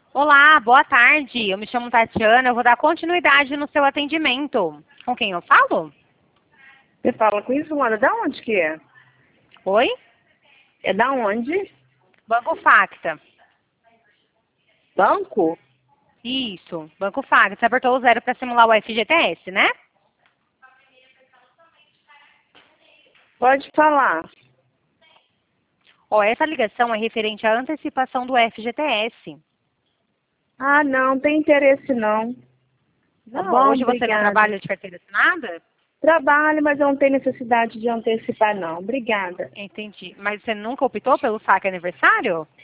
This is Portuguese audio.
Olá, boa tarde. Eu me chamo Tatiana, eu vou dar continuidade no seu atendimento. Com quem eu falo? Você fala com isso, mano? Da onde que é? Oi? É da onde? Banco Facta. Banco? Isso, Banco Facta. Você apertou o 0 para simular o FGTS, né? Pode falar. Ó, essa ligação é referente à antecipação do FGTS. Ah, não, tem interesse não. Tá Não, bom? hoje você não Obrigada. trabalha de carteira assinada? Trabalho, mas eu não tenho necessidade de antecipar não. Obrigada. Entendi. Mas você nunca optou pelo saque aniversário?